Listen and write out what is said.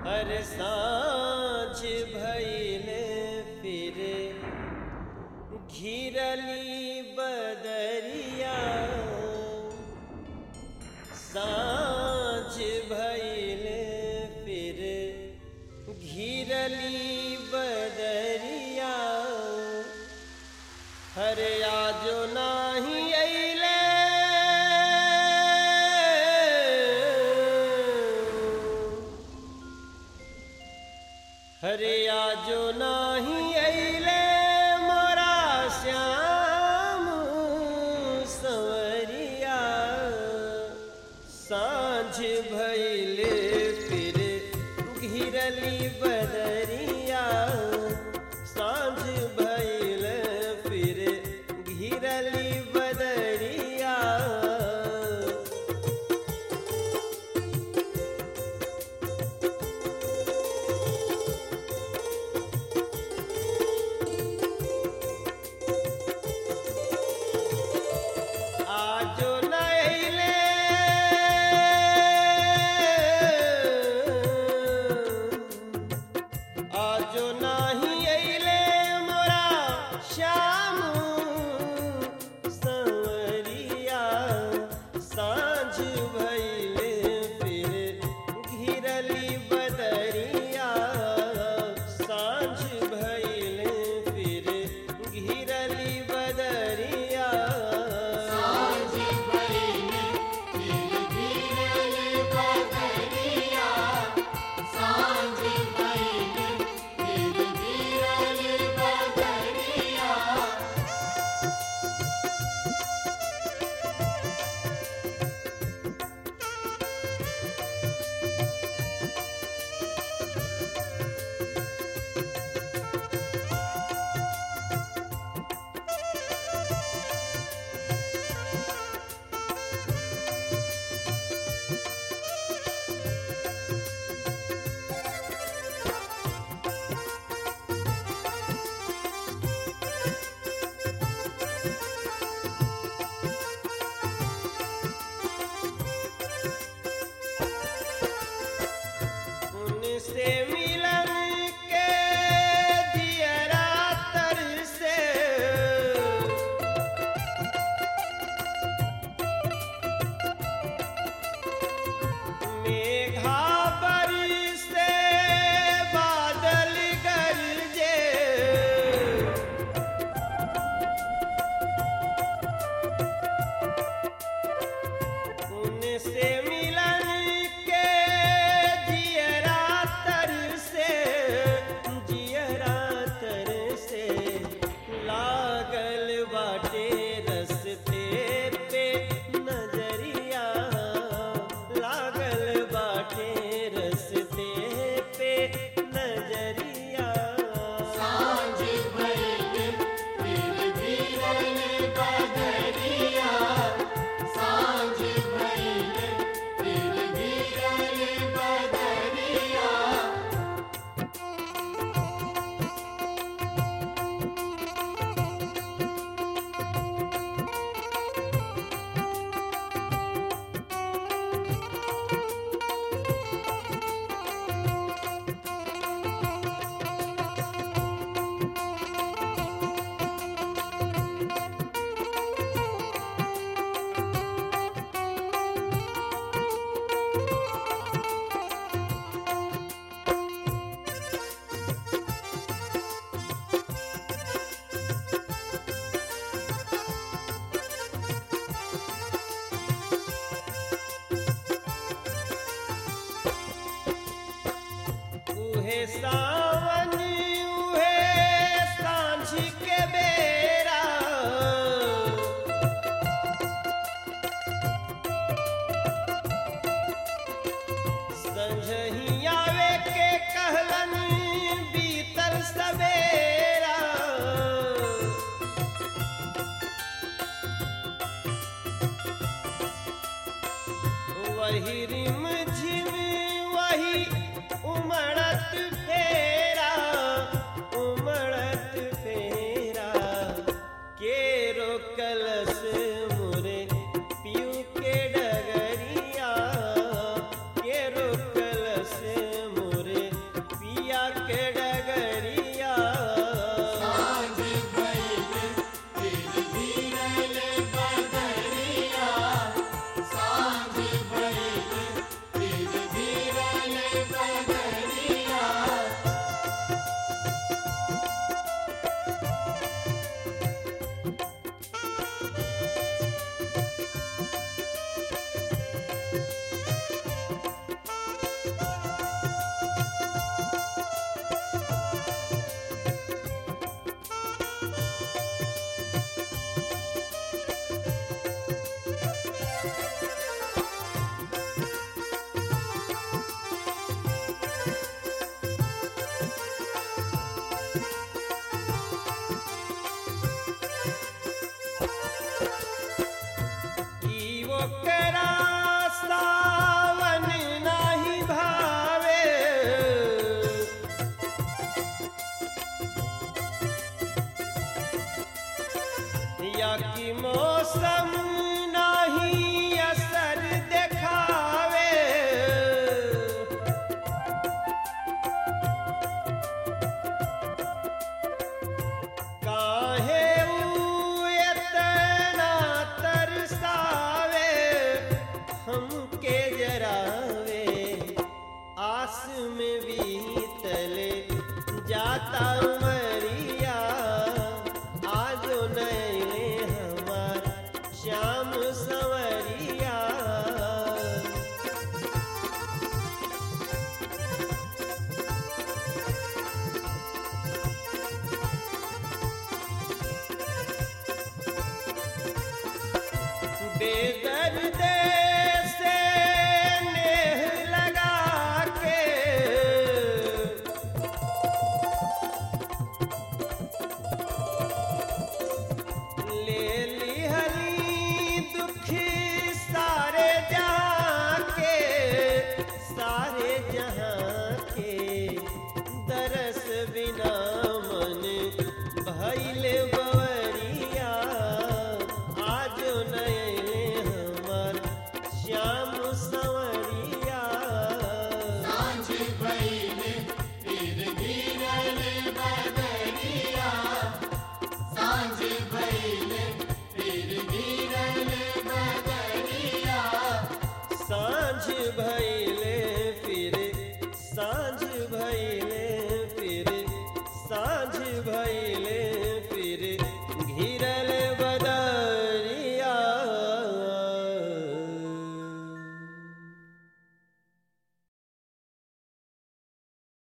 हर सांझ भइले फिर घिरली बदरिया, सांझ भइले फिर घिरली बदरिया, हरे आजो नाही अइले हरे आजो नाही अइले मोरा श्याम संवरिया, सांझ भइले फिर घिरली बदरिया, सांझ भइले फिर घिरली बदरिया। आजो नइले आजो नाही अइले मोरा श्याम संवरिया, सांझ भइले फिर घिरली बदरिया, सांझ भइले फिर घिरली बदरिया। उनसे मिलन के दियरा तरसे, मेघा बरसे बादल गरजे, उनसे मिलन के जियरा तरसे, जियरा तरसे लागल बाटे रस्ते पे नजरिया, लागल बाटे रस्ते पे नजरिया। उहे सावन उहे सांझ के बेरा, संझही आवे के कहलन बीतल सवेरा, वही रिम झिम वही उमड़त फेरा, उमड़त फेरा के रोकलस मुरे पियू के डगरिया, के रोकलस मुरे बेदर्द से नेह लगा के ले ली हली दुखी सारे जहां के दरस बिना मन भइले बवरिया आज नयले हमर श्याम संवरिया सांझ भइले फिर गिरले बदरिया सांझ भइले फिर गिरले बदरिया सांझ भइले